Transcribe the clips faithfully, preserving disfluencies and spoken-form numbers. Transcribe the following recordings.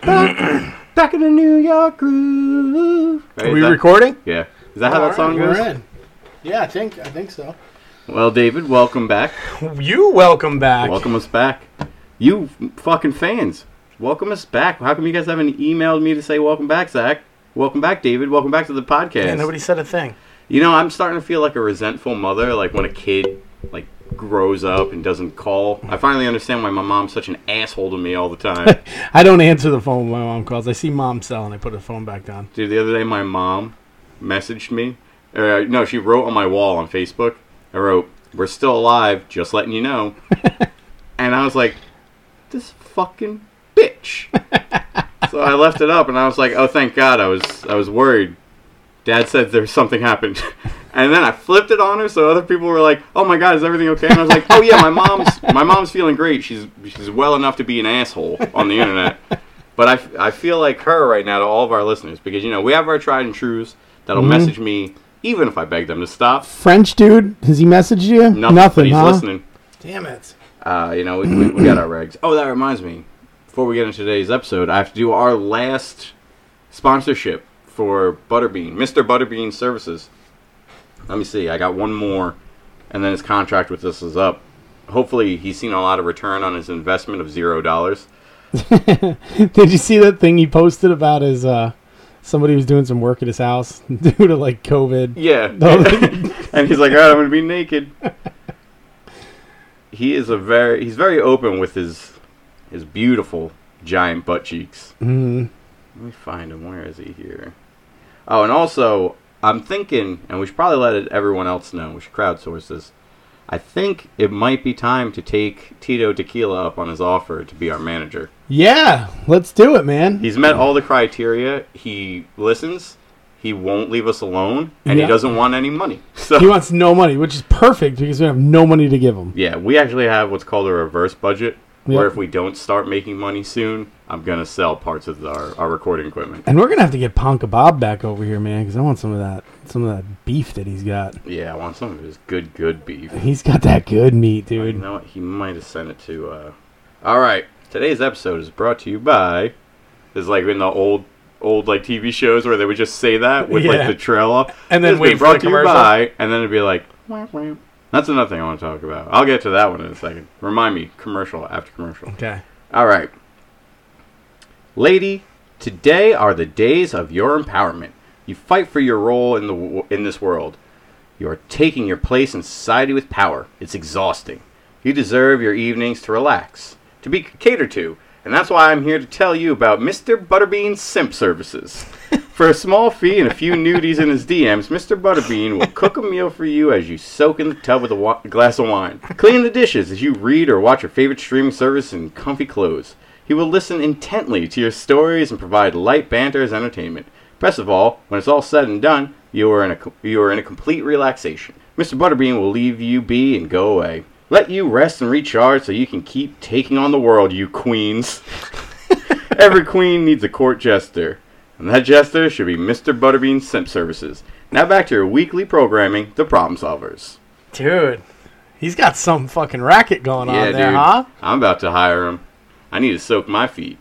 Back, back in the New York groove. Right, Are we that, recording? Yeah. Is that how All that song right, goes? We're in. Yeah, I think I think so. Well, David, welcome back. You welcome back. Welcome us back. You fucking fans, welcome us back. How come you guys haven't emailed me to say welcome back, Zach? Welcome back, David. Welcome back to the podcast. Yeah, nobody said a thing. You know, I'm starting to feel like a resentful mother, like when a kid like grows up and doesn't call. I finally understand why my mom's such an asshole to me all the time. I don't answer the phone when my mom calls. I see mom cell and I put the phone back down. Dude, the other day my mom messaged me. Uh, no, she wrote on my wall on Facebook. I wrote, "We're still alive, just letting you know." And I was like, this fucking bitch. So I left it up and I was like, oh, thank God. I was I was worried. Dad said there's something happened. And then I flipped it on her, so other people were like, "Oh my God, is everything okay?" And I was like, "Oh yeah, my mom's my mom's feeling great. She's she's well enough to be an asshole on the internet." But I, I feel like her right now to all of our listeners because you know we have our tried and trues that'll mm-hmm. message me even if I beg them to stop. French dude, has he messaged you? Nothing. Nothing. But he's huh? listening. Damn it. Uh, you know we, we, we got our regs. Oh, that reminds me. Before we get into today's episode, I have to do our last sponsorship for Butterbean, Mister Butterbean Services. Let me see. I got one more, and then his contract with us is up. Hopefully, he's seen a lot of return on his investment of zero dollars. Did you see that thing he posted about his uh, somebody was doing some work at his house due to like COVID? Yeah, and he's like, "All right, I'm gonna be naked." He is a very he's very open with his his beautiful giant butt cheeks. Mm-hmm. Let me find him. Where is he here? Oh, and also, I'm thinking, and we should probably let it, everyone else know, we should crowdsource this. I think it might be time to take Tito Tequila up on his offer to be our manager. Yeah, let's do it, man. He's met all the criteria. He listens. He won't leave us alone, and yeah. he doesn't want any money. So he wants no money, which is perfect because we have no money to give him. Yeah, we actually have what's called a reverse budget, yep. where if we don't start making money soon, I'm going to sell parts of our, our recording equipment. And we're going to have to get Ponka Bob back over here, man, because I want some of that some of that beef that he's got. Yeah, I want some of his good, good beef. He's got that good meat, dude. Oh, you know what? He might have sent it to... Uh... All right. Today's episode is brought to you by... It's like in the old, old like T V shows where they would just say that with yeah. like the trail up. And then wait brought for the commercial. To you by, and then it'd be like... Wah, wah. That's another thing I want to talk about. I'll get to that one in a second. Remind me, commercial after commercial. Okay. All right. Lady, today are the days of your empowerment. You fight for your role in the in this world. You are taking your place in society with power. It's exhausting. You deserve your evenings to relax, to be catered to, and that's why I'm here to tell you about Mister Butterbean Simp Services. For a small fee and a few nudies in his D Ms, Mister Butterbean will cook a meal for you as you soak in the tub with a wa- glass of wine. Clean the dishes as you read or watch your favorite streaming service in comfy clothes. He will listen intently to your stories and provide light banter as entertainment. Best of all, when it's all said and done, you are in a you are in a complete relaxation. Mister Butterbean will leave you be and go away. Let you rest and recharge so you can keep taking on the world, you queens. Every queen needs a court jester, and that jester should be Mister Butterbean Simp Services. Now back to your weekly programming, The Problem Solvers. Dude, he's got some fucking racket going yeah, on there, dude, huh? I'm about to hire him. I need to soak my feet.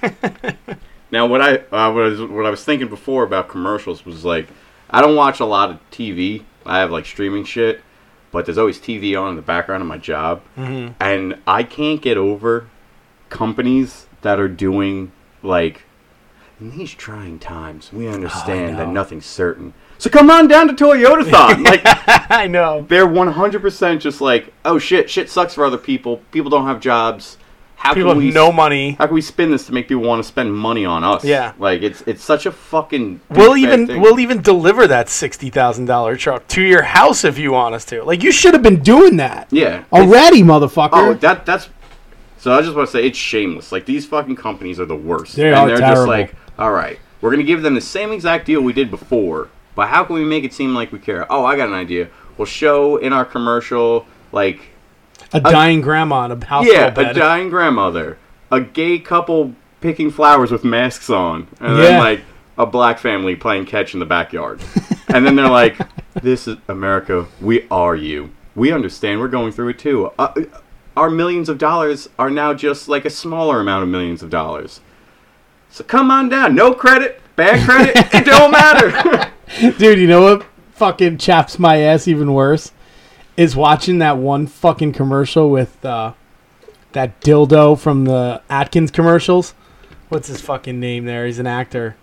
Now, what I uh, what I, was, what I was thinking before about commercials was like, I don't watch a lot of T V. I have like streaming shit, but there's always T V on in the background of my job, mm-hmm. and I can't get over companies that are doing like, in these trying times, we understand oh, that nothing's certain. So come on down to Toyotathon. Like, I know they're one hundred percent just like, oh shit, shit sucks for other people. People don't have jobs. How people can we, have no money. How can we spin this to make people want to spend money on us? Yeah, like it's it's such a fucking. We'll even thing. we'll even deliver that sixty thousand dollar truck to your house if you want us to. Like you should have been doing that. Yeah, already, motherfucker. Oh, that that's. So I just want to say it's shameless. Like these fucking companies are the worst. They and are they're terrible. just like, all right, we're gonna give them the same exact deal we did before, but how can we make it seem like we care? Oh, I got an idea. We'll show in our commercial like a, a dying grandma in a hospital yeah, bed. a dying grandmother. A gay couple picking flowers with masks on, and yeah. then like a black family playing catch in the backyard. And then they're like, "This is America. We are you. We understand. We're going through it too. Uh, our millions of dollars are now just like a smaller amount of millions of dollars. So come on down. No credit, bad credit, it don't matter. Dude, you know what fucking chaps my ass even worse? Is watching that one fucking commercial with uh, that dildo from the Atkins commercials. What's his fucking name there? He's an actor.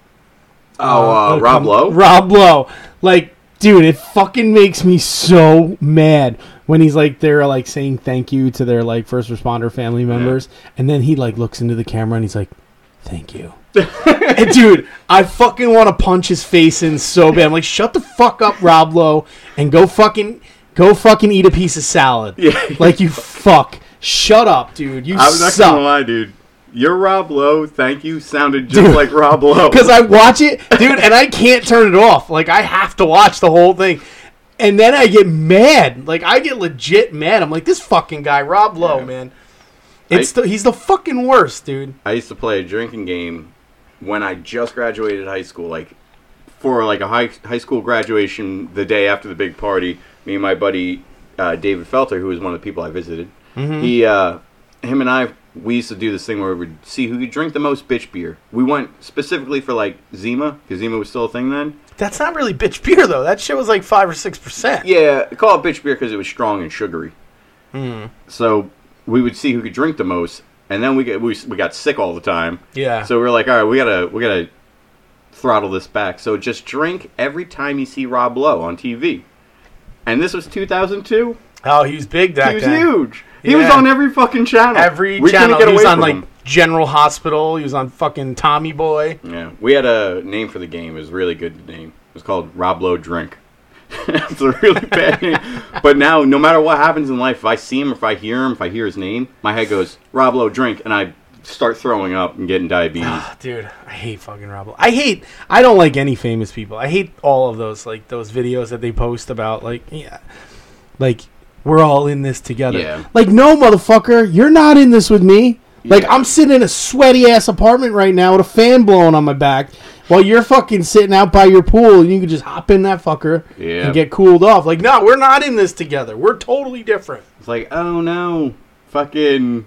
Oh, uh, uh, Rob Lowe? Rob Lowe. Like, dude, it fucking makes me so mad when he's like, they're like saying thank you to their like first responder family members. Yeah. And then he like looks into the camera and he's like, thank you. And dude, I fucking want to punch his face in so bad. I'm like, shut the fuck up, Rob Lowe, and go fucking, go fucking eat a piece of salad. Yeah. Like, you fuck. Shut up, dude. You I was not suck. gonna lie, dude. Your Rob Lowe, thank you, sounded just dude, like Rob Lowe. Because I watch it, dude, and I can't turn it off. Like, I have to watch the whole thing. And then I get mad. Like, I get legit mad. I'm like, this fucking guy, Rob Lowe, yeah. man. It's I, the, he's the fucking worst, dude. I used to play a drinking game when I just graduated high school. Like, for like a high high school graduation, the day after the big party, me and my buddy uh, David Felter, who was one of the people I visited, mm-hmm. he, uh, him and I, we used to do this thing where we'd see who could drink the most bitch beer. We went specifically for like Zima, because Zima was still a thing then. That's not really bitch beer though. That shit was like five or six percent. Yeah, call it bitch beer because it was strong and sugary. Mm. So we would see who could drink the most, and then we get we, we got sick all the time. Yeah. So we were like, all right, we gotta we gotta throttle this back. So just drink every time you see Rob Lowe on T V. And this was two thousand two. Oh, he was big that He was day. huge. He yeah. was on every fucking channel. Every we channel. Get he was on like him. General Hospital. He was on fucking Tommy Boy. Yeah. We had a name for the game. It was a really good name. It was called Rob Lowe Drink. It's a really bad name. But now, no matter what happens in life, if I see him, if I hear him, if I hear his name, my head goes, Rob Lowe Drink, and I start throwing up and getting diabetes. Oh, dude, I hate fucking Rob Lowe. I hate, I don't like any famous people. I hate all of those, like, those videos that they post about, like, yeah, like, we're all in this together. Yeah. Like, no, motherfucker, you're not in this with me. Yeah. Like, I'm sitting in a sweaty-ass apartment right now with a fan blowing on my back while you're fucking sitting out by your pool and you can just hop in that fucker yeah. and get cooled off. Like, no, we're not in this together. We're totally different. It's like, oh, no, fucking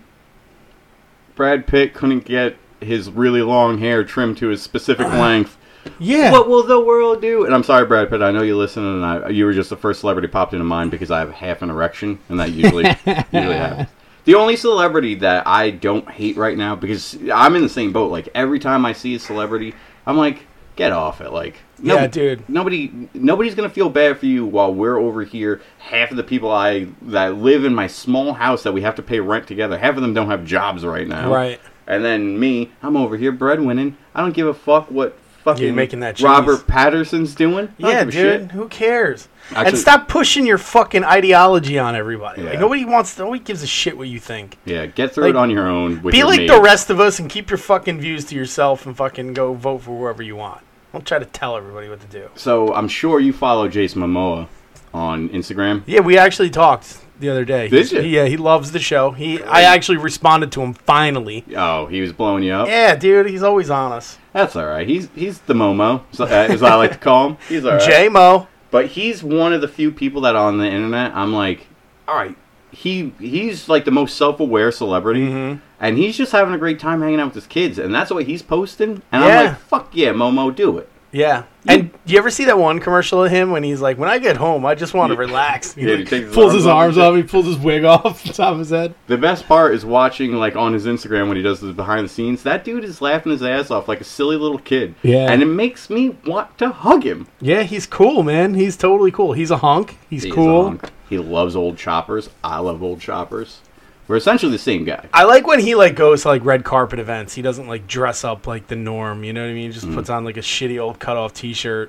Brad Pitt couldn't get his really long hair trimmed to his specific length. Yeah. What will the world do? And I'm sorry, Brad Pitt. I know you listen, and I, you were just the first celebrity popped into mind because I have half an erection, and that usually usually happens. The only celebrity that I don't hate right now, because I'm in the same boat. Like every time I see a celebrity, I'm like, get off it. Like, no, yeah, dude. Nobody, nobody's gonna feel bad for you while we're over here. Half of the people I that live in my small house that we have to pay rent together, half of them don't have jobs right now. Right. And then me, I'm over here breadwinning. I don't give a fuck what. Fucking making that cheese. Robert Patterson's doing. Yeah, dude. Shit. Who cares? Actually, and stop pushing your fucking ideology on everybody. Yeah. Like nobody wants. Nobody gives a shit what you think. Yeah, get through like, it on your own. With be your like mate. the rest of us and keep your fucking views to yourself and fucking go vote for whoever you want. Don't try to tell everybody what to do. So I'm sure you follow Jason Momoa on Instagram. Yeah, we actually talked the other day. Did you? Yeah, he loves the show. He, I actually responded to him finally. Oh, he was blowing you up? Yeah, dude, he's always on us. That's all right. He's he's the Momo, as I like to call him. He's all right. J-Mo. But he's one of the few people that on the internet, I'm like, all right, he he's like the most self-aware celebrity, mm-hmm. and he's just having a great time hanging out with his kids, and that's what he's posting. And yeah. I'm like, fuck yeah, Momo, do it. Yeah. And do you ever see that one commercial of him when he's like, when I get home, I just want to relax. He, yeah, like, he takes his pulls arms his arms off, he pulls his wig off the top of his head. The best part is watching, like, on his Instagram when he does the behind the scenes. That dude is laughing his ass off like a silly little kid. Yeah. And it makes me want to hug him. Yeah, he's cool, man. He's totally cool. He's a hunk. He's He is cool. a hunk. He loves old choppers. I love old choppers. We're essentially the same guy. I like when he like goes to like red carpet events. He doesn't like dress up like the norm. You know what I mean? He just mm. puts on like a shitty old cutoff T-shirt.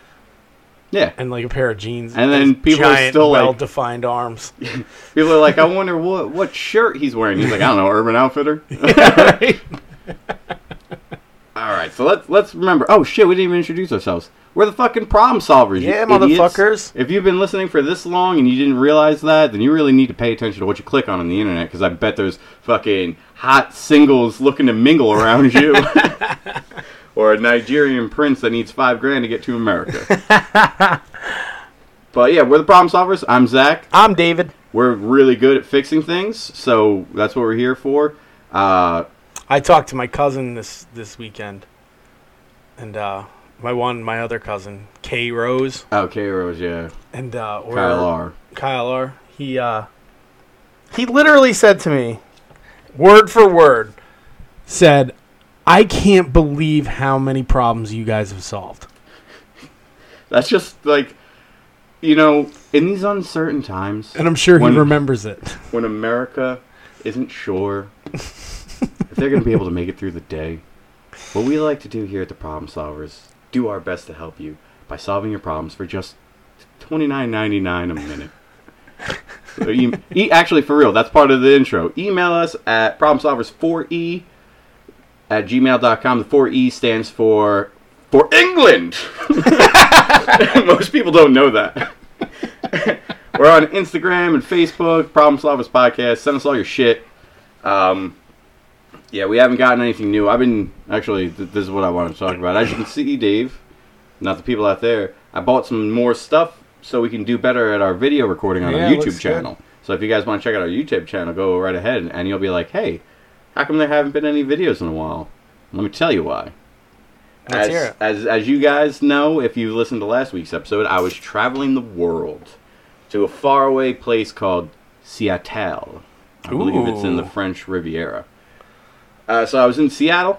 Yeah. And like a pair of jeans. And then people giant, are still like... well-defined arms. People are like, I wonder what what shirt he's wearing. He's like, I don't know, Urban Outfitter. Yeah, right? All right, so let's let's remember. Oh shit, we didn't even introduce ourselves. We're the fucking problem solvers. Yeah, you motherfuckers. Idiots. If you've been listening for this long and you didn't realize that, then you really need to pay attention to what you click on on the internet, because I bet there's fucking hot singles looking to mingle around you. Or a Nigerian prince that needs five grand to get to America. But yeah, we're the problem solvers. I'm Zach. I'm David. We're really good at fixing things, so that's what we're here for. Uh, I talked to my cousin this this weekend, and uh, my one, my other cousin, K Rose. Oh, K Rose, yeah. And uh, or, Kyle R. Kyle R. He uh, he literally said to me, word for word, said, "I can't believe how many problems you guys have solved." That's just like, you know, in these uncertain times, and I'm sure when, he remembers it. When America isn't sure if they're going to be able to make it through the day, what we like to do here at the Problem Solvers, do our best to help you by solving your problems for just twenty-nine ninety-nine a minute. So e- e- actually, for real, that's part of the intro. Email us at problem solvers four e at gmail dot com. The four E stands for for England. Most people don't know that. We're on Instagram and Facebook, Problem Solvers Podcast. Send us all your shit. Um, yeah, we haven't gotten anything new. I've been, actually, th- this is what I wanted to talk about. As you can see, Dave, not the people out there, I bought some more stuff so we can do better at our video recording on Yeah, our it YouTube looks channel. good. So if you guys want to check out our YouTube channel, go right ahead, and you'll be like, hey, how come there haven't been any videos in a while? Let me tell you why. Let's As, hear it. as as you guys know, if you listened to last week's episode, I was traveling the world to a faraway place called Seattle. I believe it's in the Ooh. French Riviera. Uh, so I was in Seattle,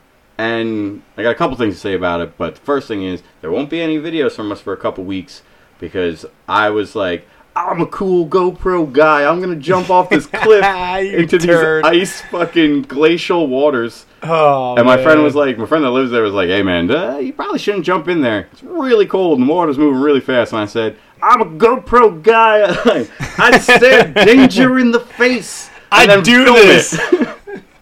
and I got a couple things to say about it, but the first thing is, there won't be any videos from us for a couple weeks, because I was like, I'm a cool GoPro guy, I'm going to jump off this cliff You into turd. these ice fucking glacial waters. Oh, And my man. friend was like, my friend that lives there was like, hey man, uh, you probably shouldn't jump in there. It's really cold and the water's moving really fast. And I said, I'm a GoPro guy. I stare danger in the face. and I then do film this. it."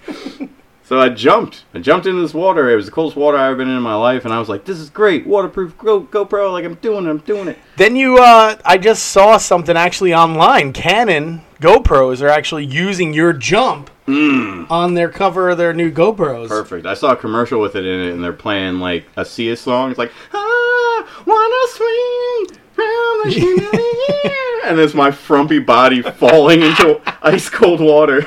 So I jumped. I jumped into this water. It was the coldest water I've ever been in in my life. And I was like, this is great. Waterproof Go- GoPro. Like, I'm doing it. I'm doing it. Then you, uh, I just saw something actually online. Canon GoPros are actually using your jump Mm. on their cover of their new GoPros. Perfect. I saw a commercial with it in it, and they're playing like a Sia song. It's like, I wanna swing round the chandelier, and it's my frumpy body falling into ice cold water.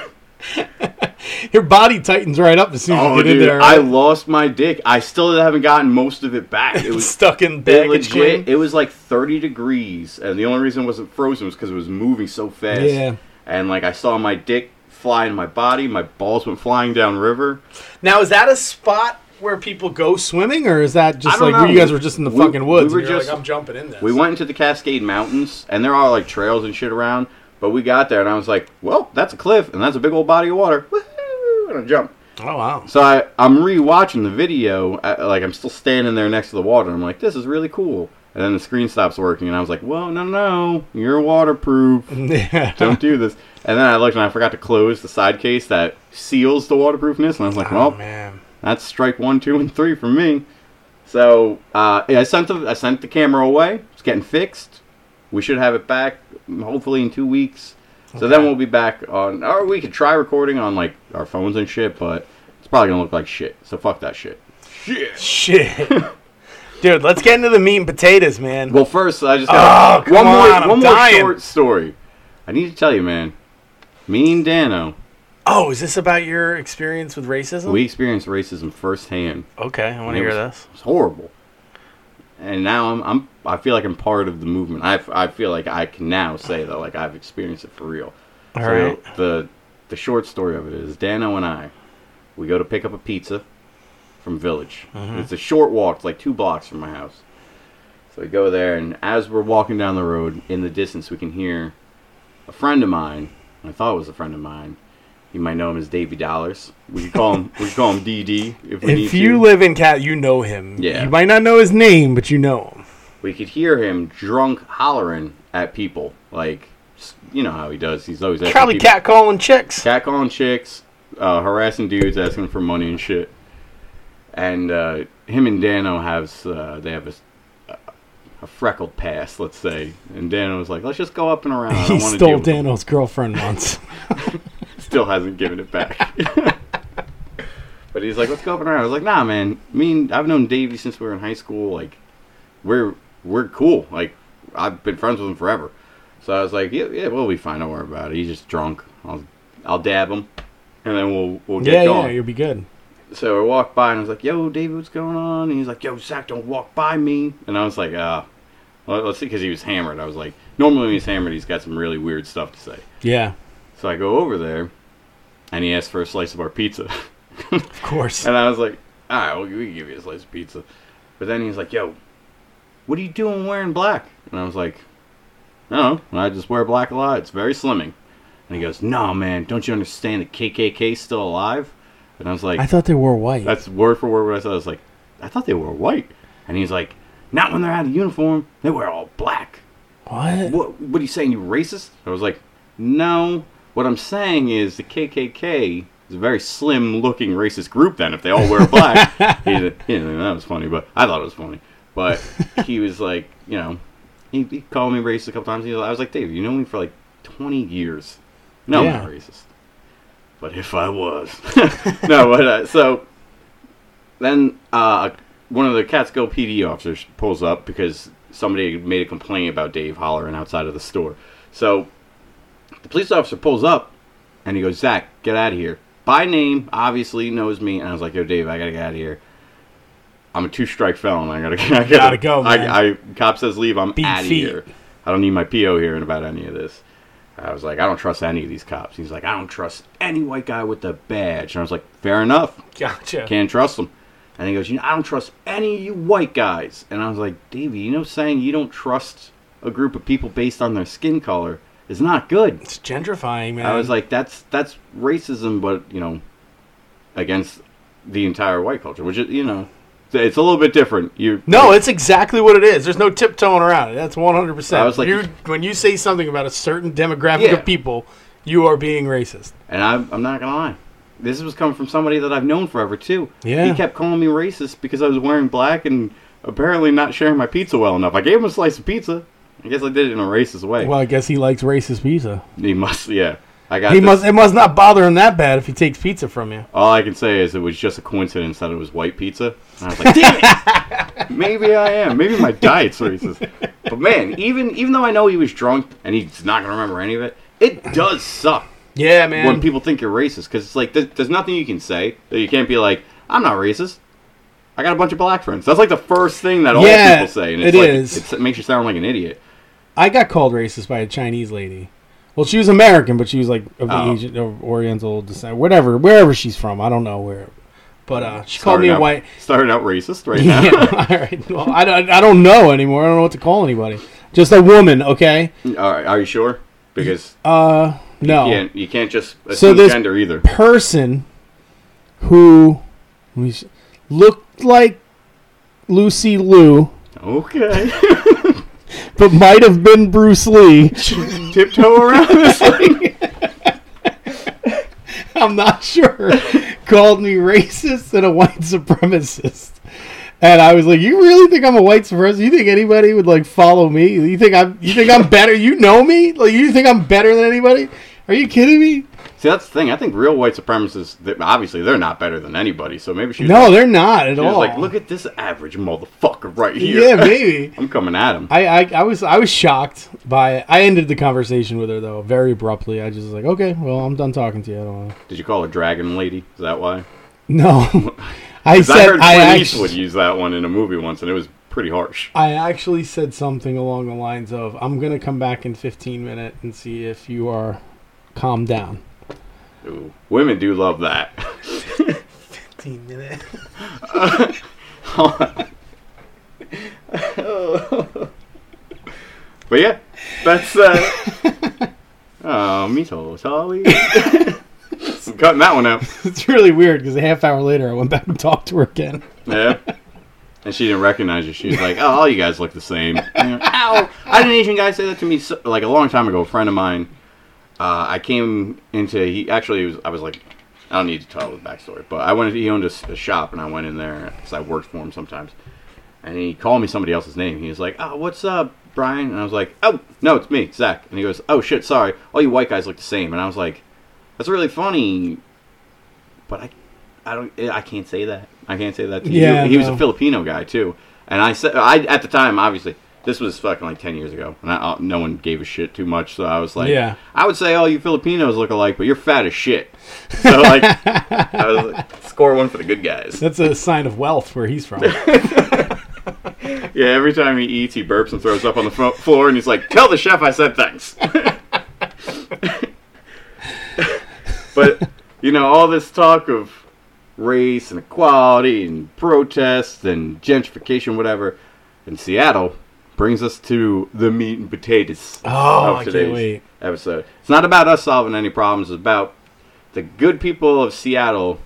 Your body tightens right up as soon as Oh, you get dude, in there. I Right? lost my dick. I still haven't gotten most of it back. It was stuck in it baggage legit. claim. It was like thirty degrees, and the only reason it wasn't frozen was because it was moving so fast. Yeah. And like I saw my dick fly in my body, my balls went flying down river. Now, is that a spot where people go swimming, or is that just I don't like where know. you guys were just in the We- fucking woods? we were and you're just- like, I'm jumping in this. We went into the Cascade Mountains, and there are like trails and shit around. But we got there, and I was like, "Well, that's a cliff, and that's a big old body of water." Woohoo! And I jumped. Oh wow! So I, I'm re-watching the video. uh like I'm still standing there next to the water. I'm like, "This is really cool." And then the screen stops working, and I was like, "Well, no, no, you're waterproof. Yeah. Don't do this." And then I looked, and I forgot to close the side case that seals the waterproofness. And I was like, Oh "Well, man! that's strike one, two, and three for me." So uh, yeah, I sent the I sent the camera away. It's getting fixed. We should have it back hopefully in two weeks. So then Okay. we'll be back on, or we could try recording on like our phones and shit, but it's probably gonna look like shit. So fuck that shit. Shit. Shit, dude. Let's get into the meat and potatoes, man. Well, first I just Oh, got come one more on, I'm one more dying. short story. I need to tell you, man. Me and Dano, Oh, is this about your experience with racism? we experienced racism firsthand. okay, I want And to it hear was- this. It's horrible. And now I'm, I'm, I feel like I'm part of the movement. I, I feel like I can now say though, like I've experienced it for real. All so right. the, the short story of it is Dano and I, we go to pick up a pizza from Village. Mhm. It's a short walk, it's like two blocks from my house. So we go there, and as we're walking down the road, in the distance, we can hear a friend of mine. I thought it was a friend of mine. You might know him as Davey Dollars. We could call him. we could call him D D if we need If you to. live in Cat, you know him. Yeah. You might not know his name, but you know him. We could hear him drunk hollering at people, like you know how he does. He's always asking Probably people, cat calling chicks. catcalling chicks, uh, harassing dudes, asking for money and shit. And uh, him and Dano have uh, they have a, a freckled past, let's say. And Dano was like, "Let's just go up and around." I don't He wanna stole deal with them." Dano's girlfriend once. Still hasn't given it back. But he's like, "Let's go up and around." I was like, "Nah, man. Me and I've known Davey since we were in high school. Like, we're we're cool. Like, I've been friends with him forever." So I was like, "Yeah, yeah, we'll be fine. Don't worry about it. He's just drunk. I'll I'll dab him." and then we'll we'll get yeah, going. yeah, you'll be good. So I walked by and I was like, "Yo, David, what's going on?" And he's like, "Yo, Zach, don't walk by me." And I was like, "Uh, well, let's see," because he was hammered. I was like, normally when he's hammered, he's got some really weird stuff to say. Yeah, So I go over there, and he asks for a slice of our pizza. of course. And I was like, "All right, well, we can give you a slice of pizza." But then he's like, "Yo, what are you doing wearing black?" And I was like, "No, I just wear black a lot. It's very slimming." And he goes, "No, man, don't you understand the K K K's still alive?" And I was like, I thought they were white. that's word for word what I said. I was like, I thought they were white. And he's like, not when they're out of uniform. They wear all black. What? What, what are you saying, you racist? I was like, no. What I'm saying is the K K K is a very slim-looking racist group then if they all wear black. he, he didn't think that was funny, but I thought it was funny. But he was like, you know, he, he called me racist a couple times. He was, I was like, Dave, you know me for like twenty years. No, Yeah. I'm not racist. But if I was. no, but uh, so then uh, one of the Catskill P D officers pulls up because somebody made a complaint about Dave hollering outside of the store. So the police officer pulls up and he goes, "Zach, get out of here." By name, obviously knows me. And I was like, "Yo, Dave, I gotta get out of here. I'm a two-strike felon. I gotta, I gotta, Gotta go, man. I, I, cop says leave. I'm Beat out of feet. here. I don't need my P O hearing about any of this." I was like, "I don't trust any of these cops." He's like, "I don't trust any white guy with a badge." And I was like, "Fair enough. Gotcha. Can't trust them." And he goes, "You know, I don't trust any of you white guys." And I was like, "Davey, you know, saying you don't trust a group of people based on their skin color is not good." It's gentrifying, man. I was like, "That's that's racism, but you know, against the entire white culture, which is, you know, it's a little bit different." You no, it's exactly what it is. There's no tiptoeing around it. That's one hundred percent. I was like- you, when you say something about a certain demographic Yeah. of people, you are being racist. And I'm, I'm not gonna lie, this was coming from somebody that I've known forever too. Yeah. He kept calling me racist because I was wearing black and apparently not sharing my pizza well enough. I gave him a slice of pizza. I guess I did it in a racist way. Well, I guess he likes racist pizza. He must, yeah. I got. He this- must. It must not bother him that bad if he takes pizza from you. All I can say is it was just a coincidence that it was white pizza. And I was like, damn it! Maybe I am. Maybe my diet's racist. But man, even even though I know he was drunk and he's not gonna remember any of it, it does suck Yeah, man. when people think you're racist because it's like there's, there's nothing you can say that you can't be like, I'm not racist. I got a bunch of black friends. That's like the first thing that all Yeah, people say, and it's it like, is. It's, it makes you sound like an idiot. I got called racist by a Chinese lady. Well, she was American, but she was like of the Oh. Asian or Oriental descent, whatever, wherever she's from. I don't know where, but uh, she called me Starting a out- white. Starting out racist right now. Yeah, all right. Well, I, don't- I don't know anymore. I don't know what to call anybody. Just a woman, okay? All right, are you sure? Because Uh, no. you can't you can't just So assume this- gender either. Person who let me see, looked like Lucy Liu, Okay. but might have been Bruce Lee. Tiptoe around this thing. I'm not sure. Called me racist and a white supremacist. And I was like, "You really think I'm a white supremacist? You think anybody would like follow me? You think I'm you think I'm better? You know me? Like you think I'm better than anybody? Are you kidding me?" See, that's the thing. I think real white supremacists, they- obviously, they're not better than anybody. So maybe she was, No, like, they're not at she was all. like, look at this average motherfucker right here. Yeah, maybe. I'm coming at him. I, I, I was I was shocked by it. I ended the conversation with her though very abruptly. I just was like, "Okay, well, I'm done talking to you." I don't know. Did you call her Dragon Lady? Is that why? No, I 'Cause I said heard I, Clint actually, Eastwood use that one in a movie once, and it was pretty harsh. I actually said something along the lines of, "I'm gonna come back in fifteen minutes and see if you are calmed down." Ooh, women do love that. fifteen minutes. But yeah, that's uh oh, me so sorry. I'm cutting that one out. It's really weird because a half hour later I went back and talked to her again. Yeah. And she didn't recognize you. She was like, "Oh, all you guys look the same." And you're like, ow! I had an Asian guy say that to me so, like a long time ago. A friend of mine. Uh, I came into he actually was, I was like, I don't need to tell the backstory, but I went. He owned a, a shop, and I went in there because I worked for him sometimes. And he called me somebody else's name. He was like, "Oh, what's up, Brian?" And I was like, "Oh, no, it's me, Zach." And he goes, "Oh shit, sorry. All you white guys look the same." And I was like, "That's really funny, but I, I don't, I can't say that. I can't say that to Yeah, you." He was no. a Filipino guy too, and I said, I at the time, obviously, this was fucking like ten years ago, and I, uh, no one gave a shit too much. So I was like, Yeah. I would say all you Filipinos look alike, but you're fat as shit. So like, I was like, score one for the good guys. That's a sign of wealth where he's from. Yeah, every time he eats, he burps and throws up on the fo- floor, and he's like, "Tell the chef I said thanks." But you know, all this talk of race and equality and protests and gentrification, whatever, in Seattle brings us to the meat and potatoes Oh, I of can't today's wait. episode. It's not about us solving any problems. It's about the good people of Seattle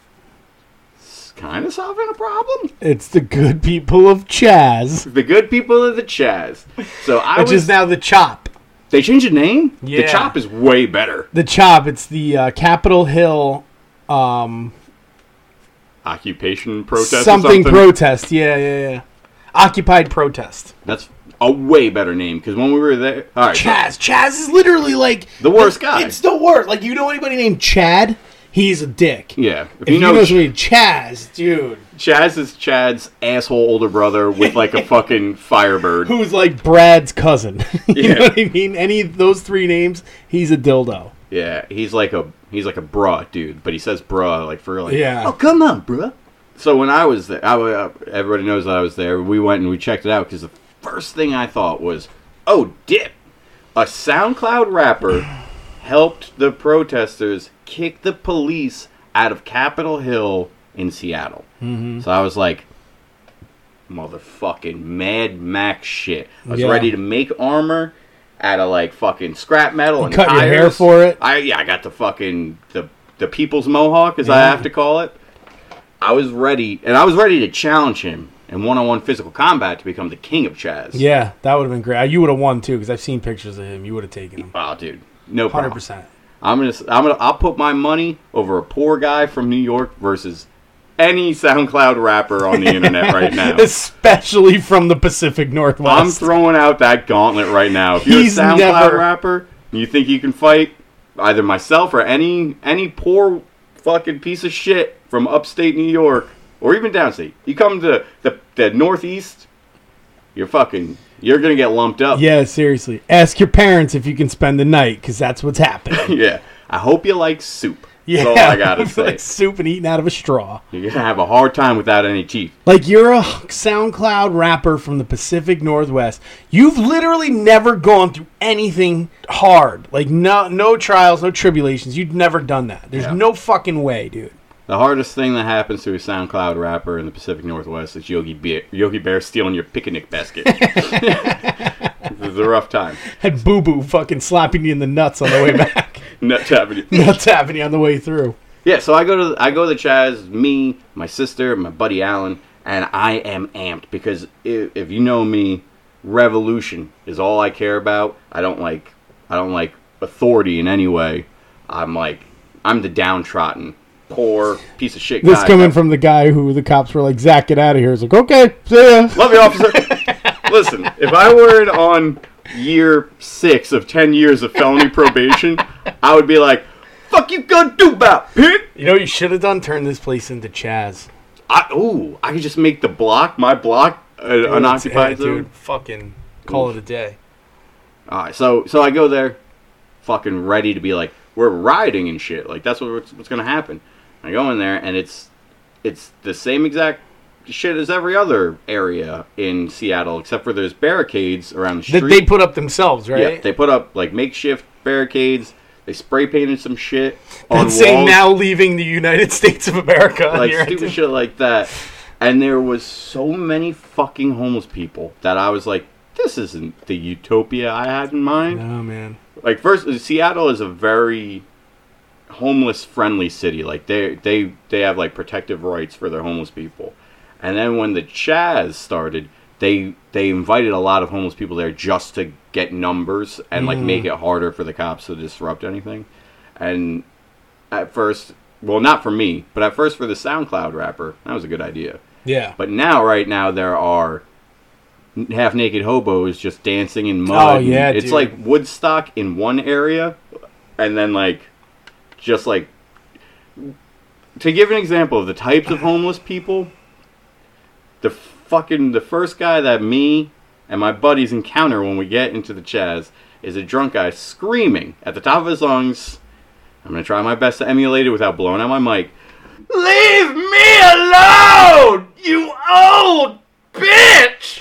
kind of solving a problem. It's the good people of Chaz, The good people of the Chaz. So I which was. is now the Chop. They changed the name? Yeah. The Chop is way better. The Chop. It's the uh, Capitol Hill um, Occupation protest something, or something? protest. Yeah, yeah, yeah. Occupied protest. That's a way better name, because when we were there... All right, so Chaz. Chaz is literally like... the worst guy. It's the worst. Like, you know anybody named Chad? He's a dick. Yeah. If, If you you know, know Ch- somebody, Chaz, dude. Chaz is Chad's asshole older brother with like a fucking Firebird. Who's like Brad's cousin. you Yeah. know what I mean? Any of those three names, he's a dildo. Yeah, he's like a he's like a bruh dude, but he says bruh like for like, Yeah. oh come on, bruh. So when I was there, I, uh, everybody knows that I was there. We went and we checked it out because the first thing I thought was, oh dip, a SoundCloud rapper helped the protesters kick the police out of Capitol Hill in Seattle. Mm-hmm. So I was like, motherfucking Mad Max shit. I was Yeah. ready to make armor out of like fucking scrap metal and cut your tires. hair for it. I yeah, I got the fucking the the people's mohawk, as I Yeah. have to call it. I was ready, and I was ready to challenge him in one-on-one physical combat to become the king of Chaz. Yeah, that would have been great. You would have won too, because I've seen pictures of him. You would have taken him. Oh, dude, no one hundred problem. percent. I'm gonna, I'm gonna, I'll put my money over a poor guy from New York versus any SoundCloud rapper on the internet right now. Especially from the Pacific Northwest. I'm throwing out that gauntlet right now. If you're He's a SoundCloud never- rapper, and you think you can fight either myself or any any poor fucking piece of shit from upstate New York or even downstate, you come to the the Northeast, you're fucking, you're gonna get lumped up. Yeah, seriously. Ask your parents if you can spend the night, because that's what's happening. Yeah. I hope you like soup. Yeah, That's all I gotta say. like soup and eating out of a straw. You're gonna have a hard time without any teeth. Like, you're a SoundCloud rapper from the Pacific Northwest. You've literally never gone through anything hard. Like, no no trials, no tribulations. You've never done that. There's Yeah. no fucking way, dude. The hardest thing that happens to a SoundCloud rapper in the Pacific Northwest is Yogi Bear, Yogi Bear stealing your picnic basket. This is a rough time. Had Boo Boo fucking slapping you in the nuts on the way back. Nut tapping. Nuts tapping you on the way through. Yeah, so I go to I go to the Chaz, me, my sister, my buddy Alan, and I am amped because if, if you know me, revolution is all I care about. I don't like I don't like authority in any way. I'm like I'm the downtrodden, poor piece of shit guy. This coming from the guy who the cops were like, Zach, get out of here. He's like, okay, see ya. Love you, officer. Listen, if I were on year six of ten years of felony probation, I would be like, fuck you gonna do about it? You know what you should have done? Turn this place into Chaz. I, ooh, I could just make the block, my block, uh, unoccupied Yeah, zone. dude, fucking call it a day. Alright, so so I go there, fucking ready to be like, we're rioting and shit. Like, that's what, what's, what's gonna happen. I go in there, and it's it's the same exact shit as every other area in Seattle, except for there's barricades around the street. That they put up themselves, right? Yeah, they put up, like, makeshift barricades. They spray painted some shit on That say walls. now leaving the United States of America. on Like, your- stupid shit like that. And there was so many fucking homeless people that I was like, this isn't the utopia I had in mind. No, man. Like, first, Seattle is a very homeless-friendly city. Like, they, they, they have, like, protective rights for their homeless people. And then when the Chaz started, they they invited a lot of homeless people there just to get numbers and like Mm. make it harder for the cops to disrupt anything. And at first, well, not for me, but at first for the SoundCloud rapper, that was a good idea. Yeah. But now, right now, there are half-naked hobos just dancing in mud. Oh, yeah, It's dude. like Woodstock in one area, and then like just like to give an example of the types of homeless people. The fucking the first guy that me And my buddy's encounter when we get into the Chaz is a drunk guy screaming at the top of his lungs. I'm going to try my best to emulate it without blowing out my mic. Leave me alone, you old bitch!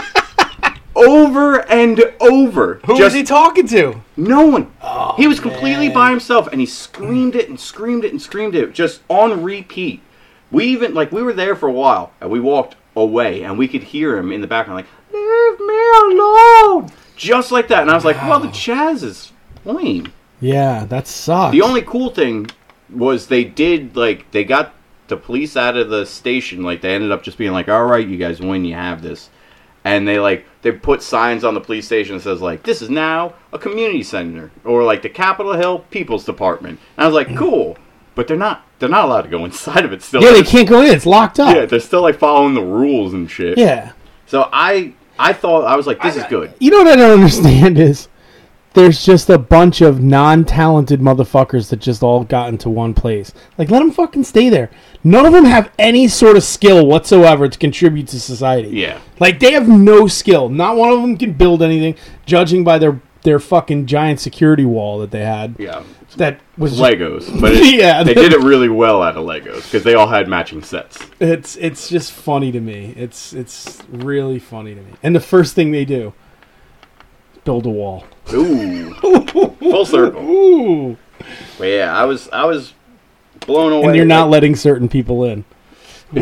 Over and over. Who Just was he talking to? No one. Oh, he was completely man. by himself, and he screamed it and screamed it and screamed it, just on repeat. We even, like, we were there for a while, and we walked away, and we could hear him in the background, like, leave me alone! Just like that. And I was like, Wow. well, the Chaz is lame. Yeah, that sucks. The only cool thing was they did, like, they got the police out of the station. Like, they ended up just being like, all right, you guys win, you have this. And they, like, they put signs on the police station that says, like, this is now a community center. Or, like, the Capitol Hill People's Department. And I was like, cool. But they're not, they're not allowed to go inside of it still. Yeah, they can't go in. It's locked up. Yeah, they're still, like, following the rules and shit. Yeah. So I, I thought, I was like, this is good. You know what I don't understand is there's just a bunch of non-talented motherfuckers that just all got into one place. Like, let them fucking stay there. None of them have any sort of skill whatsoever to contribute to society. Yeah. Like, they have no skill. Not one of them can build anything, judging by their, their fucking giant security wall that they had. Yeah. That was just, Legos. But it, Yeah, they did it really well out of Legos because they all had matching sets. It's it's just funny to me. It's it's really funny to me. And the first thing they do, build a wall. Ooh. Full circle. Ooh. But yeah, I was I was blown away. And you're not like, letting certain people in. Ooh,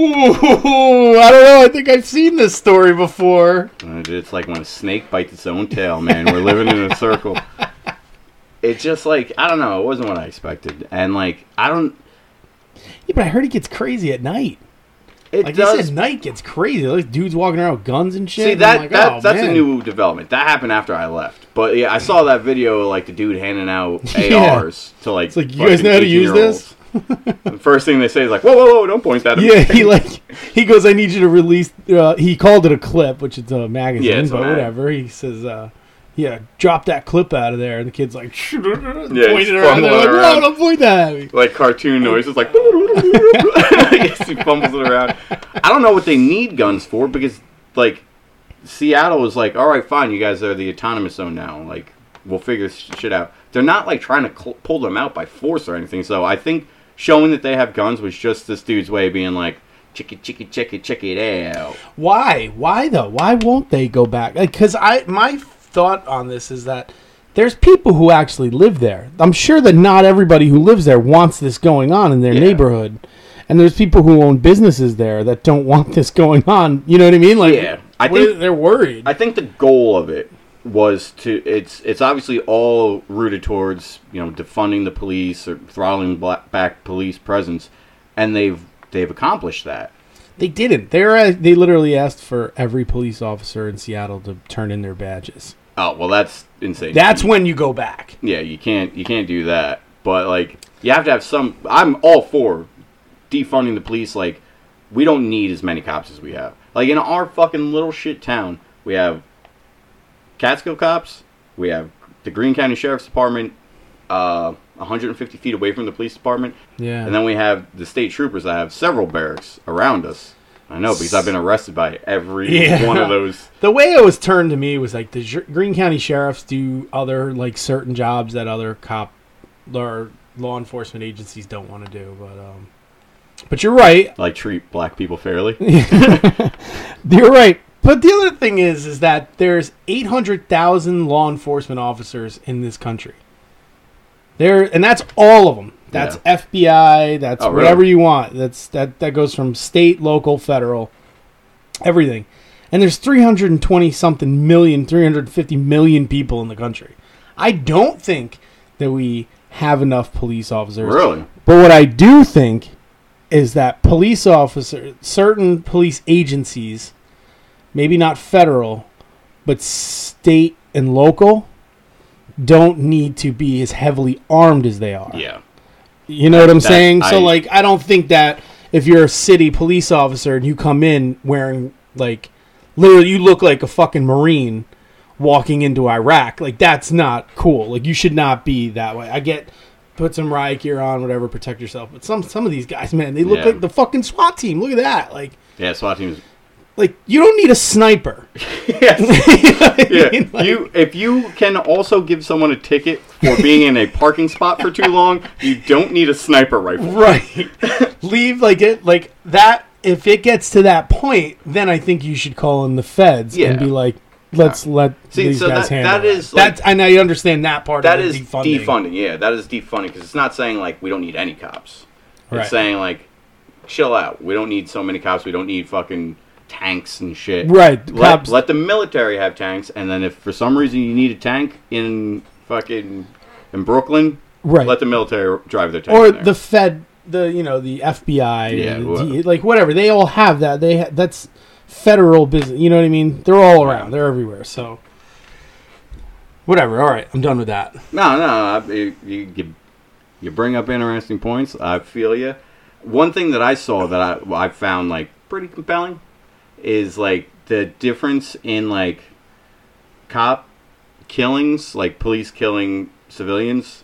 I don't know. I think I've seen this story before. It's like when a snake bites its own tail, man. We're living in a circle. It's just like, I don't know. It wasn't what I expected. And like, I don't... Yeah, but I heard it gets crazy at night. It Like does... you said, night gets crazy. Like dudes walking around with guns and shit. See, and that, I'm like, that oh, that's man. a new development. That happened after I left. But yeah, I saw that video of like the dude handing out A Rs to like... It's like, you guys know how to use this? The first thing they say is like, whoa, whoa, whoa, don't point that at me. Yeah, he like he goes, I need you to release. Uh, he called it a clip, which is a magazine, Yeah, it's a but mag. whatever. He says, uh, "Yeah, drop that clip out of there," and the kid's like, he's pointing around. They're like, fumbling "Whoa, around. don't point that at me." Like cartoon noises, like yes, he fumbles it around. I don't know what they need guns for because, like, Seattle was like, all right, fine, you guys are the autonomous zone now. Like, we'll figure this shit out. They're not like trying to cl- pull them out by force or anything. So I think showing that they have guns was just this dude's way of being like, check it, check it, check it, check it out. Why? Why though? Why won't they go back? Because I my thought on this is that there's people who actually live there. I'm sure that not everybody who lives there wants this going on in their Yeah. neighborhood. And there's people who own businesses there that don't want this going on. You know what I mean? Like, Yeah, I what- think- they're worried. I think the goal of it was to it's it's obviously all rooted towards, you know, defunding the police or throttling black, back police presence, and they've they've accomplished that. They didn't. They're they literally asked for every police officer in Seattle to turn in their badges. Oh well, that's insane. That's when you go back. Yeah, you can't you can't do that. But like, you have to have some. I'm all for defunding the police. Like, we don't need as many cops as we have. Like in our fucking little shit town, we have Catskill cops. We have the Greene County Sheriff's Department, uh, one hundred fifty feet away from the police department. Yeah. And then we have the state troopers that have several barracks around us. I know because I've been arrested by every Yeah. one of those. The way it was turned to me was like the J- Greene County sheriffs do other like certain jobs that other cop or law enforcement agencies don't want to do. But um, but you're right. Like treat black people fairly. You're right. But the other thing is, is that there's eight hundred thousand law enforcement officers in this country. There, and that's all of them. That's Yeah. F B I. That's Oh, really? whatever you want. That's that. That goes from state, local, federal, everything. And there's three hundred twenty something million, three hundred fifty million people in the country. I don't think that we have enough police officers. Really? But what I do think is that police officers, certain police agencies, maybe not federal, but state and local, don't need to be as heavily armed as they are. Yeah. You know what I'm That- saying? So, I- like, I don't think that if you're a city police officer and you come in wearing, like, literally you look like a fucking Marine walking into Iraq, like, that's not cool. Like, you should not be that way. I get, put some riot gear on, whatever, protect yourself. But some some of these guys, man, they look Yeah. like the fucking SWAT team. Look at that. Like, Yeah, SWAT teams like you don't need a sniper. Yes. You know what I Yeah. mean? Like- you if you can also give someone a ticket for being in a parking spot for too long, you don't need a sniper rifle. Right. Leave like it like that. If it gets to that point, then I think you should call in the feds Yeah. and be like, let's let See, these so guys that- handle that it. is, like- That's and I understand that part That of is the defunding. defunding. Yeah, that is defunding because it's not saying like we don't need any cops. It's Right. saying like, chill out. We don't need so many cops. We don't need fucking tanks and shit. Right. Let, Cops. let the military have tanks, and then if for some reason you need a tank in fucking in Brooklyn, Right. let the military drive their tank. Or in there. the Fed, the you know the F B I, Yeah, and the whatever. D, like whatever. They all have that. They ha- that's federal business. You know what I mean? They're all around. They're everywhere. So whatever. All right, I'm done with that. No, no, I, you, you you bring up interesting points. I feel you. One thing that I saw that I I found like pretty compelling is like the difference in like cop killings, like police killing civilians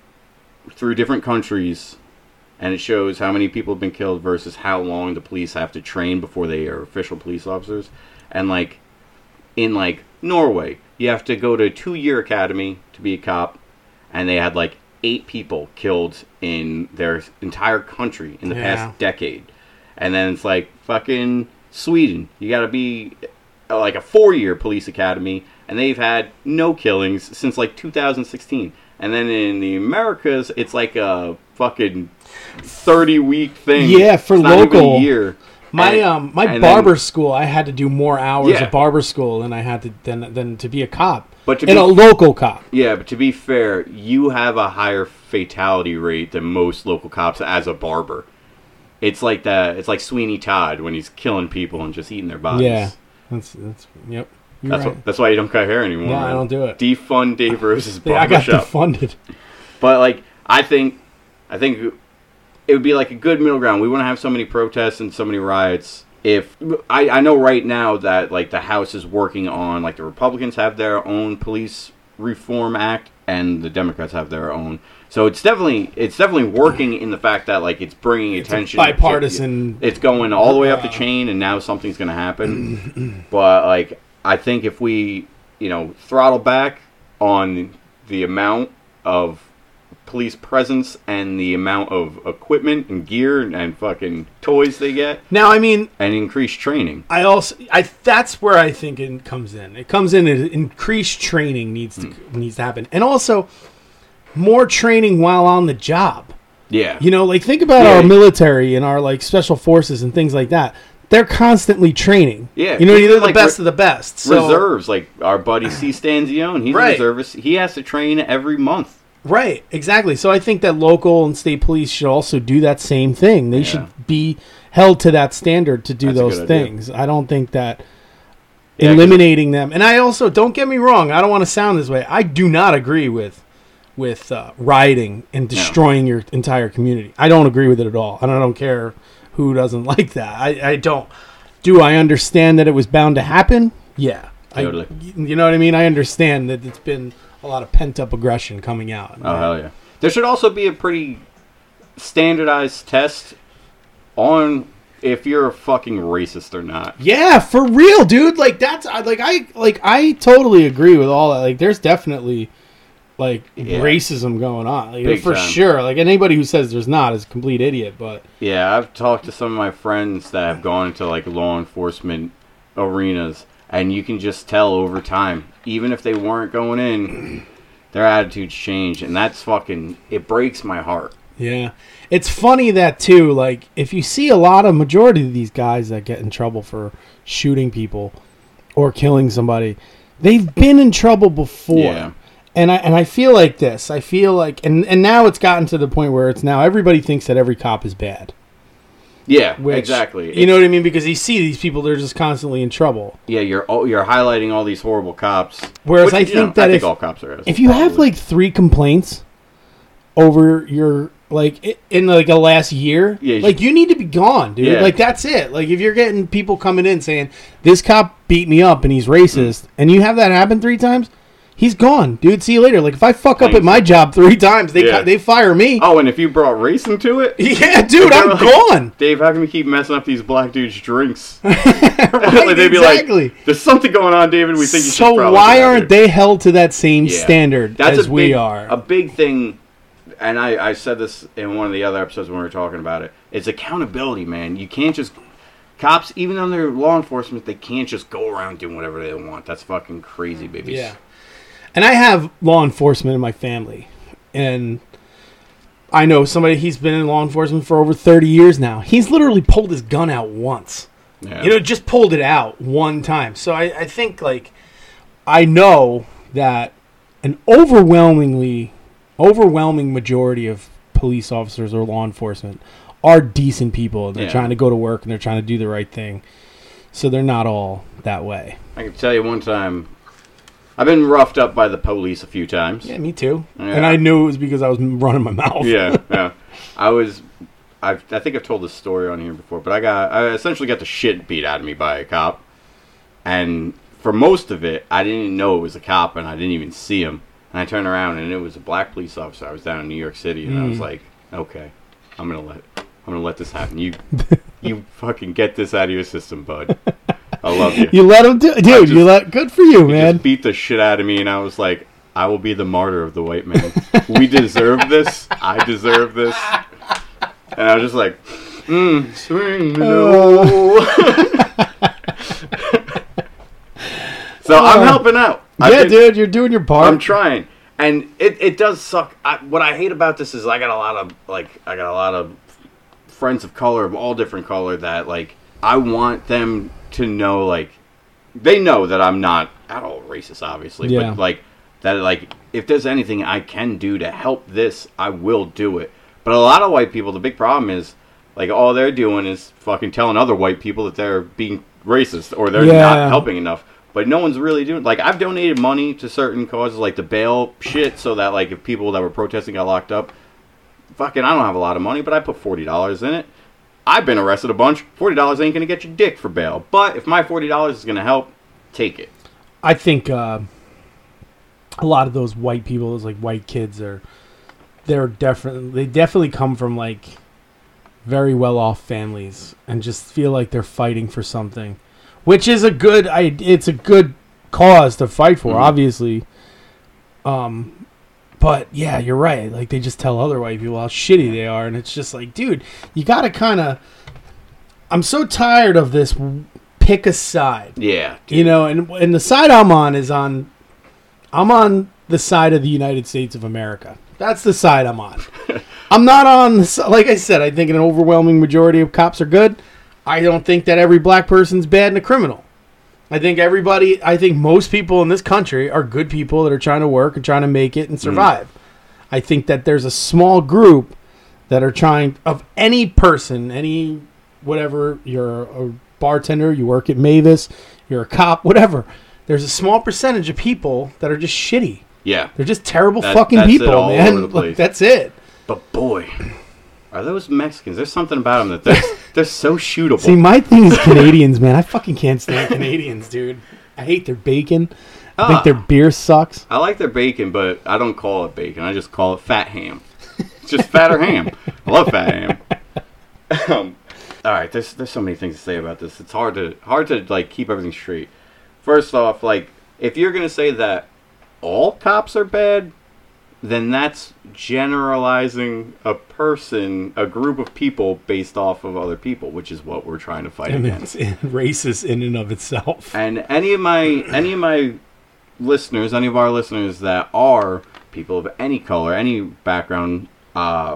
through different countries, and it shows how many people have been killed versus how long the police have to train before they are official police officers. And like in like Norway, you have to go to a two-year academy to be a cop, and they had like eight people killed in their entire country in the Yeah. past decade. And then it's like fucking Sweden, you got to be uh, like a four-year police academy, and they've had no killings since like two thousand sixteen. And then in the Americas, it's like a fucking thirty-week thing. Yeah, for It's not even local. a year. My And- um my and barber then- school, I had to do more hours Yeah. of barber school than I had to than than to be a cop. But to and be- a local cop. Yeah, but to be fair, you have a higher fatality rate than most local cops as a barber. It's like that. It's like Sweeney Todd when he's killing people and just eating their bodies. Yeah, that's that's yep. You're that's right. what, that's why you don't cut hair anymore. No, I man. don't do it. Defund Dave Rose's Yeah, I got barbershop. defunded. But like, I think, I think it would be like a good middle ground. We wouldn't have so many protests and so many riots if I, I know right now that like the House is working on, like, the Republicans have their own police reform act and the Democrats have their own. So it's definitely it's definitely working in the fact that like it's bringing It's a attention. bipartisan. It's going all the way up the Uh, chain, and now something's going to happen. But like, I think if we, you know, throttle back on the amount of police presence and the amount of equipment and gear and, and fucking toys they get, Now, I mean, and increase training. I also I that's where I think it comes in. It comes in as increased training needs to Hmm. needs to happen, and also more training while on the job. Yeah, You know, like think about Yeah. our military and our like special forces and things like that. They're constantly training. Yeah, you know, they're the like best re- of the best. So, reserves, like our buddy C. Stanzione, he's Right. a reservist. He has to train every month. Right, exactly. So I think that local and state police should also do that same thing. They Yeah. should be held to that standard to do That's a those good idea. things. I don't think that Yeah, 'cause- eliminating them. And I also don't get me wrong. I don't want to sound this way. I do not agree with with uh, rioting and destroying your entire community. I don't agree with it at all, and I don't care who doesn't like that. I, I don't. Do I understand that it was bound to happen? Yeah. I- Totally. you know what I mean? I understand that it's been a lot of pent up aggression coming out. Oh, hell yeah. There should also be a pretty standardized test on if you're a fucking racist or not. Yeah, for real, dude. Like that's I- like I like I totally agree with all that. Like there's definitely like Yeah. racism going on, like, Big for time. sure. Like anybody who says there's not is a complete idiot. But Yeah, I've talked to some of my friends that have gone into like law enforcement arenas, and you can just tell over time, even if they weren't going in, their attitudes change, and that's fucking, it breaks my heart. yeah, it's funny that too. Like if you see a lot of majority of these guys that get in trouble for shooting people or killing somebody, they've been in trouble before. Yeah. And I and I feel like this. I feel like and, and now it's gotten to the point where it's now everybody thinks that every cop is bad. Yeah, Which, exactly. You know what I mean? Because you see these people, they're just constantly in trouble. Yeah, you're all, you're highlighting all these horrible cops. Whereas which, I you think know, that I think if- all cops are. If you have probably. like three complaints over your like i- in like a last year, Yeah, you like you need to be gone, dude. Yeah. Like that's it. Like if you're getting people coming in saying this cop beat me up and he's racist, and you have that happen three times, he's gone, dude. See you later. Like if I fuck up at my job three times, they Yeah. they fire me. Oh, and if you brought race into it, Yeah, dude, I'm like, gone. Dave, how can we keep messing up these black dudes' drinks? Right, Like, they'd be exactly. like, "There's something going on, David. We think you should So probably why get out aren't here." they held to that same Yeah. standard That's as a we big, are? A big thing, and I, I said this in one of the other episodes when we were talking about it. It's accountability, man. You can't just cops, even though they're law enforcement, they can't just go around doing whatever they want. That's fucking crazy, babies. Yeah. And I have law enforcement in my family. And I know somebody, he's been in law enforcement for over thirty years now. He's literally pulled his gun out once. Yeah. You know, just pulled it out one time. So I, I think, like, I know that an overwhelmingly, overwhelming majority of police officers or law enforcement are decent people. They're Yeah. trying to go to work and they're trying to do the right thing. So they're not all that way. I can tell you one time, I've been roughed up by the police a few times. Yeah, me too. Yeah. And I knew it was because I was running my mouth. Yeah, yeah. I was, I've, I think I've told this story on here before, but I got, I essentially got the shit beat out of me by a cop. And for most of it, I didn't know it was a cop, and I didn't even see him. And I turned around, and it was a black police officer. I was down in New York City, and Mm. I was like, okay, I'm gonna let, I'm gonna let this happen. You, you fucking get this out of your system, bud. I love you. You let him do, dude. just- you let good for you, He man. just beat the shit out of me, and I was like, I will be the martyr of the white man. We deserve this. I deserve this. And I was just like, mm, swing low. So I'm helping out. I Yeah, think dude, you're doing your part. I'm trying. And it, it does suck. I, what I hate about this is I got a lot of, like, I got a lot of friends of color, of all different color, that, like, I want them to know, like, they know that I'm not at all racist, obviously, Yeah. but, like, that, like, if there's anything I can do to help this, I will do it. But a lot of white people, the big problem is, like, all they're doing is fucking telling other white people that they're being racist or they're Yeah. not helping enough. But no one's really doing, like, I've donated money to certain causes, like the bail shit, so that, like, if people that were protesting got locked up, fucking, I don't have a lot of money, but I put forty dollars in it. I've been arrested a bunch. forty dollars ain't going to get you dick for bail. But if my forty dollars is going to help, take it. I think uh, a lot of those white people, those like white kids, are they're definitely they definitely come from like very well off families and just feel like they're fighting for something, which is a good. I it's a good cause to fight for, Mhm. obviously. Um, but yeah, you're right. Like they just tell other white people how shitty they are, and it's just like, dude, you gotta kind of. I'm so tired of this. Pick a side. Yeah. Dude. You know, and and the side I'm on is on, I'm on the side of the United States of America. That's the side I'm on. I'm not on the si- like I said. I think an overwhelming majority of cops are good. I don't think that every black person's bad and a criminal. I think everybody. I think most people in this country are good people that are trying to work and trying to make it and survive. Mm. I think that there's a small group that are trying of any person, any whatever you're a bartender, you work at Mavis, you're a cop, whatever. There's a small percentage of people that are just shitty. Yeah. They're just terrible That- fucking that's it people, all man. over the place. Like, that's it. But boy, are those Mexicans? There's something about them that they're, they're so shootable. See, my thing is Canadians, man. I fucking can't stand Canadians, dude. I hate their bacon. I Ah. think their beer sucks. I like their bacon, but I don't call it bacon. I just call it fat ham. It's just fatter ham. I love fat ham. Um, all right, there's there's so many things to say about this. It's hard to hard to like keep everything straight. First off, like if you're gonna say that all cops are bad, then that's generalizing a person, a group of people based off of other people, which is what we're trying to fight And against. it's racist in and of itself. And any of my any of my listeners, any of our listeners that are people of any color, any background, uh,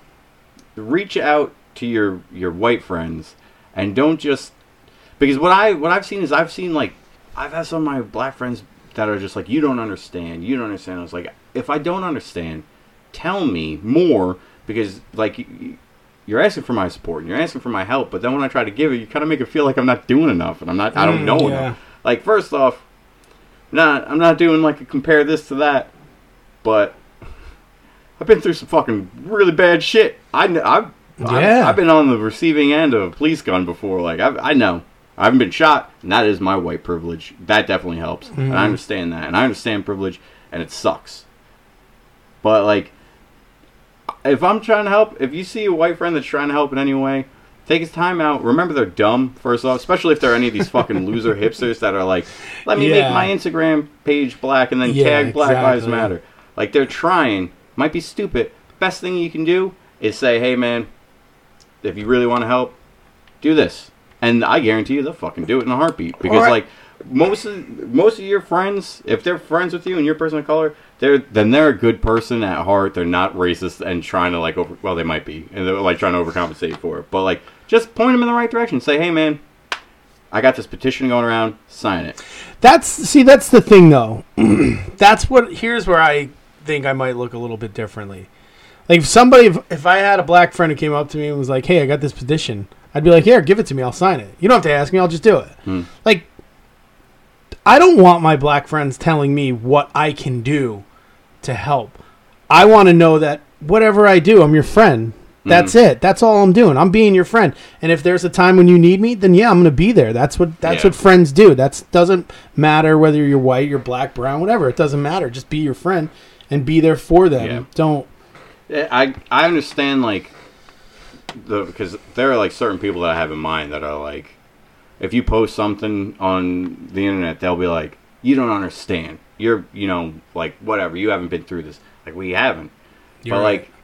reach out to your your white friends and don't just because what I what I've seen is I've seen like I've had some of my black friends that are just like, you don't understand, you don't understand. I was like, if I don't understand, tell me more, because like you're asking for my support and you're asking for my help, but then when I try to give it, you kind of make it feel like I'm not doing enough and I'm not I don't Mm, know yeah. enough. Like first off, not I'm not doing like a compare this to that, but I've been through some fucking really bad shit. I kn- I've, I've Yeah. I've been on the receiving end of a police gun before. Like I I know I haven't been shot, and that is my white privilege. That definitely helps. Mm-hmm. And I understand that. And I understand privilege, and it sucks. But, like, if I'm trying to help, if you see a white friend that's trying to help in any way, take his time out. Remember, they're dumb, first off, especially if they're any of these fucking loser hipsters that are like, let me Yeah. make my Instagram page black and then Yeah, tag Black Lives exactly. Matter. Like, they're trying. Might be stupid. Best thing you can do is say, hey, man, if you really want to help, do this. And I guarantee you they'll fucking do it in a heartbeat. Because, Right. like, most of most of your friends, if they're friends with you and you're a person of color, they're then they're a good person at heart. They're not racist and trying to, like, over... Well, they might be. And they're, like, trying to overcompensate for it. But, like, just point them in the right direction. Say, hey, man, I got this petition going around. Sign it. That's see, that's the thing, though. That's what. Here's where I think I might look a little bit differently. Like if somebody, if, if I had a black friend who came up to me and was like, "Hey, I got this petition," I'd be like, "Here, give it to me. I'll sign it. You don't have to ask me. I'll just do it." Hmm. Like, I don't want my black friends telling me what I can do to help. I want to know that whatever I do, I'm your friend. That's it. That's all I'm doing. I'm being your friend. And if there's a time when you need me, then yeah, I'm going to be there. That's what that's Yeah. what friends do. That doesn't matter whether you're white, you're black, brown, whatever. It doesn't matter. Just be your friend and be there for them. Yeah. Don't. Yeah, I I understand, like, the because there are, like, certain people that I have in mind that are, like, if you post something on the internet, they'll be like, you don't understand. You're, you know, like, whatever. You haven't been through this. Like, we haven't. You're but, right. like,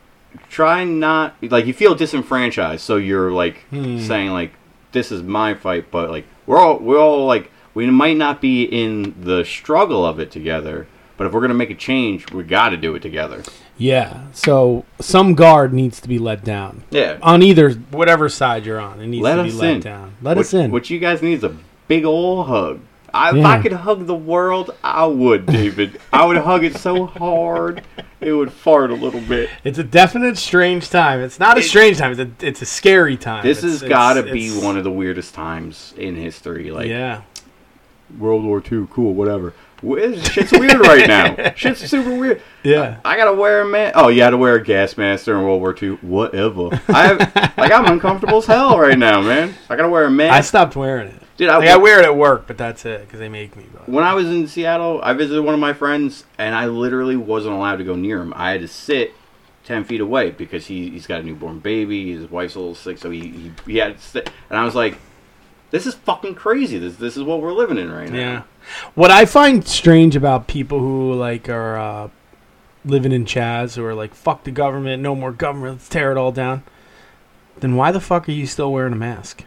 try not... Like, you feel disenfranchised, so you're, like, Hmm. saying, like, this is my fight, but, like, we're all, we're all, like, we might not be in the struggle of it together, but if we're going to make a change, we got to do it together. Yeah. So some guard needs to be let down. Yeah. On either, whatever side you're on, it needs Let to be us let in. down. Let what, us in. What you guys need is a big old hug. I, If Yeah. I could hug the world, I would, David. I would hug it so hard, it would fart a little bit. It's a definite strange time. It's not a It- strange time. It's a, it's a scary time. This It's- has it's- got to be it's- one of the weirdest times in history. Like, yeah. World War Two, cool, whatever. Wh- Shit's weird right now. Shit's super weird. Yeah. I, I gotta wear a mask. Oh, you had to wear a gas mask during World War Two. Whatever. I have, like, I'm uncomfortable as hell right now, man. I gotta wear a mask. I stopped wearing it. Dude, I, Like, I wear it at work, but that's it because they make me. But. When I was in Seattle, I visited one of my friends, and I literally wasn't allowed to go near him. I had to sit ten feet away because he, he's got a newborn baby, his wife's a little sick, so he, he, he had to sit. And I was like, this is fucking crazy. This this is what we're living in right now. Yeah. What I find strange about people who like are uh, living in Chaz who are like, fuck the government, no more government, let's tear it all down. Then why the fuck are you still wearing a mask?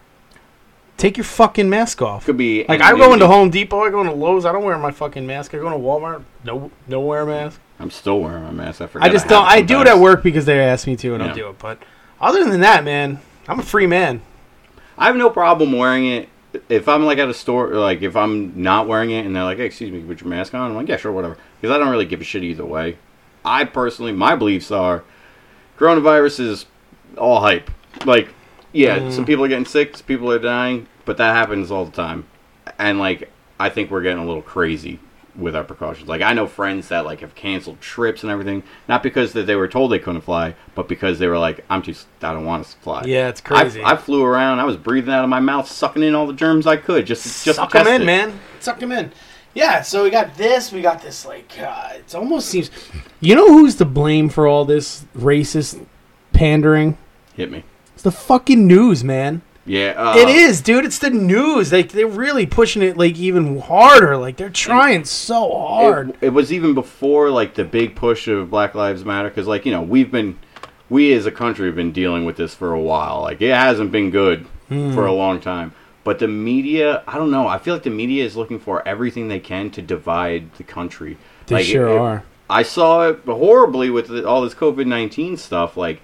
Take your fucking mask off. Could be Like, any I go into reason. Home Depot, I go into Lowe's, I don't wear my fucking mask. I go into Walmart, no, no wear a mask. I'm still wearing my mask. I forgot. I just have don't. I do it at sometimes. work because they ask me to, and Yeah. I'll do it. But other than that, man, I'm a free man. I have no problem wearing it. If I'm, like, at a store, or, like, if I'm not wearing it and they're like, hey, excuse me, put your mask on, I'm like, yeah, sure, whatever. Because I don't really give a shit either way. I personally, my beliefs are coronavirus is all hype. Like, yeah, Mm. some people are getting sick, some people are dying, but that happens all the time. And, like, I think we're getting a little crazy with our precautions. Like, I know friends that, like, have canceled trips and everything, not because that they were told they couldn't fly, but because they were like, I'm too, I don't want to fly. Yeah, it's crazy. I, I flew around. I was breathing out of my mouth, sucking in all the germs I could, just just Suck to test them in, it. man. Suck them in. Yeah, so we got this. We got this, like, uh, it almost seems... You know who's to blame for all this racist pandering? Hit me. It's the fucking news, man. Yeah, uh, It is, dude. It's the news. Like, they're really pushing it, like, even harder. Like, they're trying so hard. It, it was even before, like, the big push of Black Lives Matter, because, like, you know, we've been, we as a country have been dealing with this for a while. Like, it hasn't been good Hmm. for a long time. But the media, I don't know. I feel like the media is looking for everything they can to divide the country. They like, sure it- it- are. I saw it horribly with the, all this COVID nineteen stuff. Like,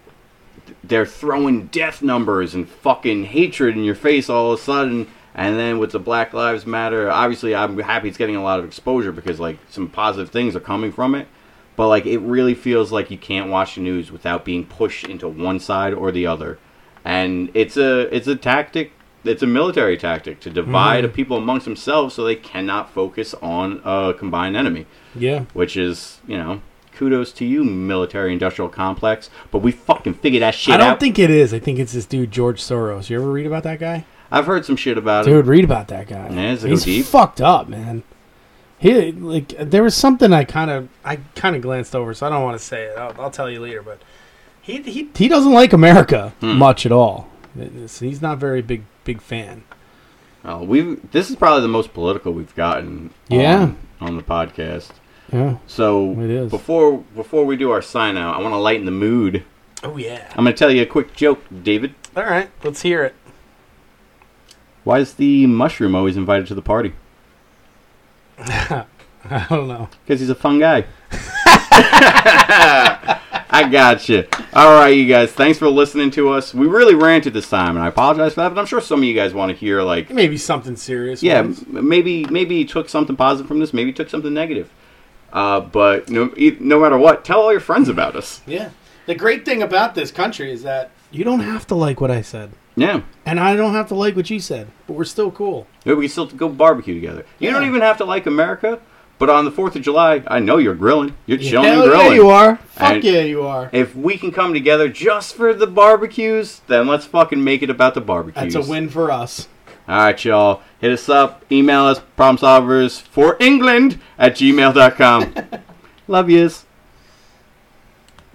they're throwing death numbers and fucking hatred in your face all of a sudden. And then with the Black Lives Matter, obviously I'm happy it's getting a lot of exposure because, like, some positive things are coming from it. But, like, it really feels like you can't watch the news without being pushed into one side or the other. And it's a it's a tactic. It's a military tactic to divide Mhm. a people amongst themselves so they cannot focus on a combined enemy. Yeah. Which is, you know, kudos to you, military-industrial complex. But we fucking figured that shit I don't out. think it is. I think it's this dude, George Soros. You ever read about that guy? I've heard some shit about him. Dude, read about that guy. Yeah, does it go He's deep? fucked up, man. He like there was something I kind of I kind of glanced over, so I don't want to say it. I'll, I'll tell you later. But he he he doesn't like America Hmm. much at all. It's- he's not very big big fan. Oh, we this is probably the most political we've gotten. Yeah. On, on the podcast. Yeah. So It is. before before we do our sign out, I want to lighten the mood. Oh yeah. I'm going to tell you a quick joke, David. All right, let's hear it. Why is the mushroom always invited to the party? I don't know. Because he's a fun guy. I gotcha. All right, you guys. Thanks for listening to us. We really ranted this time, and I apologize for that. But I'm sure some of you guys want to hear, like, Maybe something serious. yeah, ones. m- maybe maybe you took something positive from this. Maybe you took something negative. Uh, but no, e- no matter what, tell all your friends about us. Yeah. The great thing about this country is that you don't have to like what I said. Yeah. And I don't have to like what you said. But we're still cool. Maybe we can still go barbecue together. You Yeah. don't even have to like America, but on the fourth of July, I know you're grilling. You're chilling Hell and grilling. yeah, you are. Fuck And- yeah, you are. If we can come together just for the barbecues, then let's fucking make it about the barbecues. That's a win for us. All right, y'all. Hit us up. Email us, problem solvers for England at gmail dot com. Love yous.